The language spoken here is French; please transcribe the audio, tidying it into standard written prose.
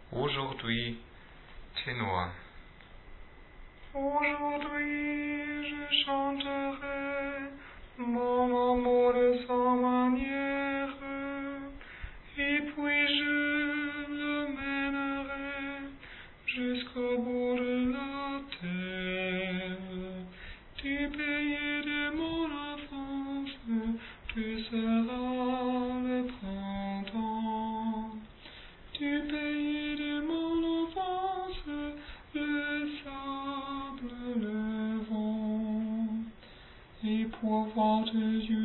Aujourd'hui, ténor. Aujourd'hui, je chanterai mon amour sans manière, et puis je le mènerai jusqu'au bout de la terre. Du pays de mon enfance, tu seras le printemps. Du pays de mon enfance, le sable, le vent, et pour voir tes yeux